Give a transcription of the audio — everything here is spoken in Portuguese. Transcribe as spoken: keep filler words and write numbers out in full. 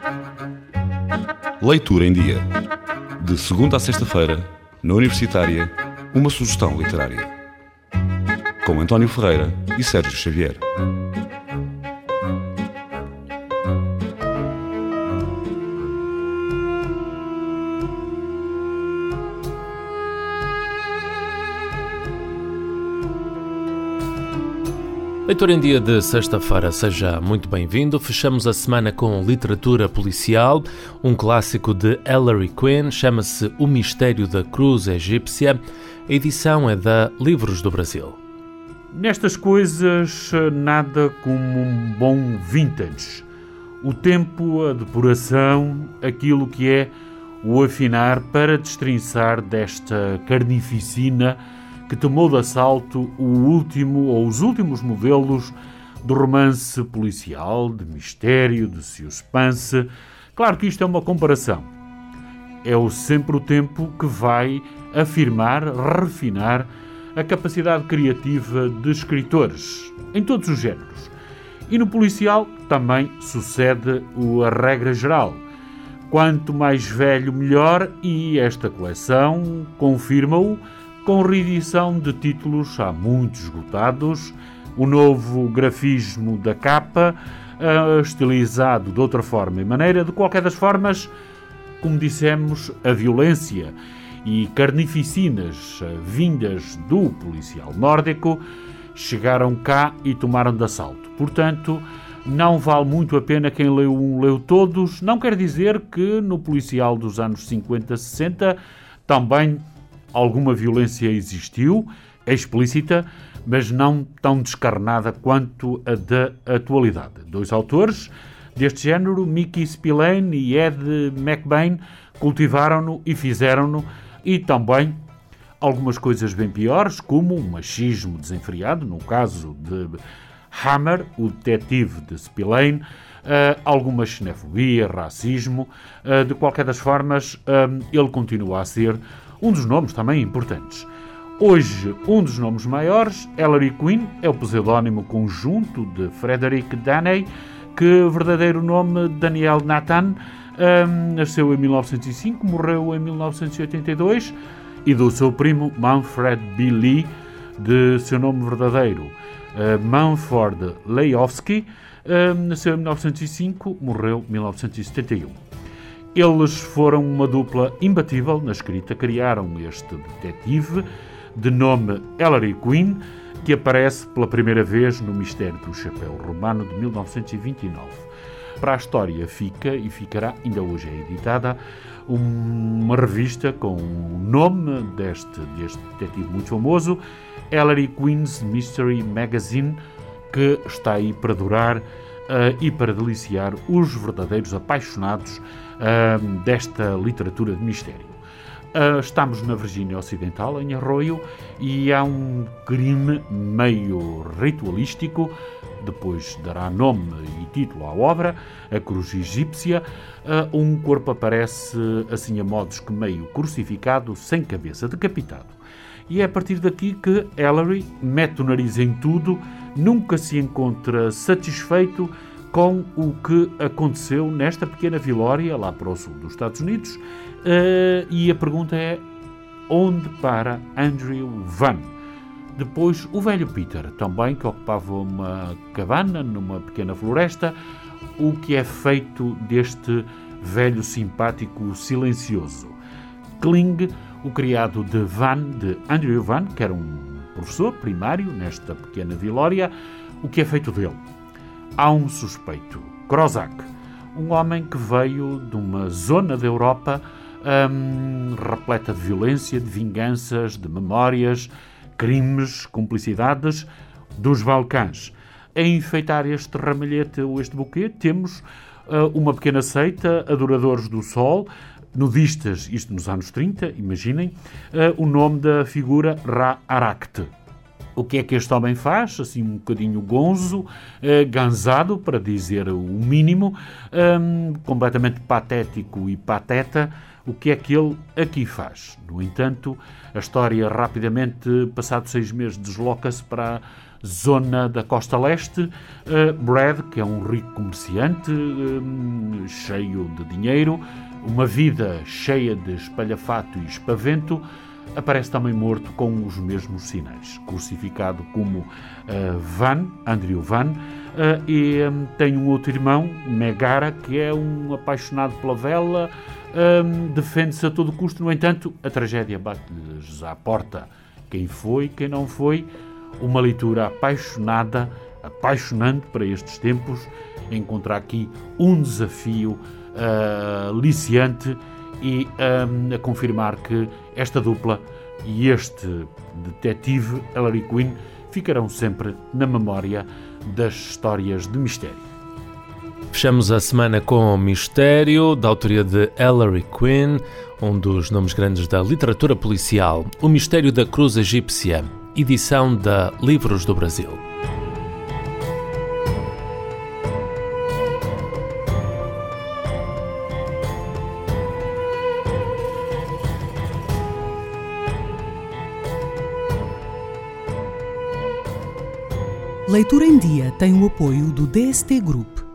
Leitura em Dia. De segunda a sexta-feira, na Universitária, uma sugestão literária. Com António Ferreira e Sérgio Xavier. Leitura em Dia de sexta-feira, seja muito bem-vindo. Fechamos a semana com literatura policial, um clássico de Ellery Quinn, chama-se O Mistério da Cruz Egípcia. A edição é da Livros do Brasil. Nestas coisas, nada como um bom vintage. O tempo, a depuração, aquilo que é o afinar para destrinçar desta carnificina que tomou de assalto o último ou os últimos modelos do romance policial, de mistério, de suspense. Claro que isto é uma comparação. É o, sempre o tempo que vai afirmar, refinar a capacidade criativa de escritores, em todos os géneros. E no policial também sucede a regra geral. Quanto mais velho, melhor, e esta coleção confirma-o, com reedição de títulos há muito esgotados, o novo grafismo da capa, uh, estilizado de outra forma e maneira. De qualquer das formas, como dissemos, a violência e carnificinas uh, vindas do policial nórdico chegaram cá e tomaram de assalto. Portanto, não vale muito a pena quem leu um, leu todos. Não quer dizer que no policial dos anos cinquenta, sessenta também alguma violência existiu, é explícita, mas não tão descarnada quanto a da atualidade. Dois autores deste género, Mickey Spillane e Ed McBain, cultivaram-no e fizeram-no, e também algumas coisas bem piores, como um machismo desenfreado, no caso de Hammer, o detetive de Spillane, uh, alguma xenofobia, racismo. Uh, de qualquer das formas, uh, ele continua a ser um dos nomes também importantes. Hoje, um dos nomes maiores, Ellery Quinn, é o pseudónimo conjunto de Frederick Daney, que verdadeiro nome Daniel Nathan, um, nasceu em mil novecentos e cinco, morreu em mil novecentos e oitenta e dois, e do seu primo Manfred B. Lee, de seu nome verdadeiro, uh, Manford Lejowski, uh, nasceu em mil novecentos e cinco, morreu em mil novecentos e setenta e um. Eles foram uma dupla imbatível na escrita, criaram este detetive de nome Ellery Quinn, que aparece pela primeira vez no Mistério do Chapéu Romano de mil novecentos e vinte e nove. Para a história fica, e ficará, ainda hoje é editada, uma revista com o nome deste, deste detetive muito famoso, Ellery Quinn's Mystery Magazine, que está aí para durar uh, e para deliciar os verdadeiros apaixonados Uh, desta literatura de mistério. Uh, estamos na Virgínia Ocidental, em Arroio, e há um crime meio ritualístico, depois dará nome e título à obra, a Cruz Egípcia. Uh, um corpo aparece assim a modos que meio crucificado, sem cabeça, decapitado. E é a partir daqui que Ellery mete o nariz em tudo, nunca se encontra satisfeito com o que aconteceu nesta pequena vilória, lá para o sul dos Estados Unidos, uh, e a pergunta é: onde para Andrew Van? Depois, o velho Peter, também, que ocupava uma cabana numa pequena floresta. O que é feito deste velho simpático silencioso? Kling, o criado de Van, de Andrew Van, que era um professor primário nesta pequena vilória, o que é feito dele? Há um suspeito, Crozak, um homem que veio de uma zona da Europa hum, repleta de violência, de vinganças, de memórias, crimes, cumplicidades dos Balcãs. A enfeitar este ramalhete ou este buquê, temos uh, uma pequena seita, adoradores do sol, nudistas, isto nos anos trinta, imaginem, uh, o nome da figura Ra-Arakte. O que é que este homem faz? Assim, um bocadinho gonzo, eh, ganzado, para dizer o mínimo, um, completamente patético e pateta. O que é que ele aqui faz? No entanto, a história rapidamente, passados seis meses, desloca-se para a zona da costa leste. Uh, Brad, que é um rico comerciante, um, cheio de dinheiro, uma vida cheia de espalhafato e espavento, aparece também morto com os mesmos sinais, crucificado como uh, Van, Andrew Van, uh, e um, tem um outro irmão, Megara, que é um apaixonado pela vela, um, defende-se a todo custo. No entanto, a tragédia bate-lhes à porta. Quem foi, quem não foi? Uma leitura apaixonada, apaixonante para estes tempos, encontra aqui um desafio uh, aliciante e um, a confirmar que esta dupla e este detetive, Ellery Queen, ficarão sempre na memória das histórias de mistério. Fechamos a semana com Mistério, da autoria de Ellery Queen, um dos nomes grandes da literatura policial, O Mistério da Cruz Egípcia, edição da Livros do Brasil. Leitura em Dia tem o apoio do D S T Group.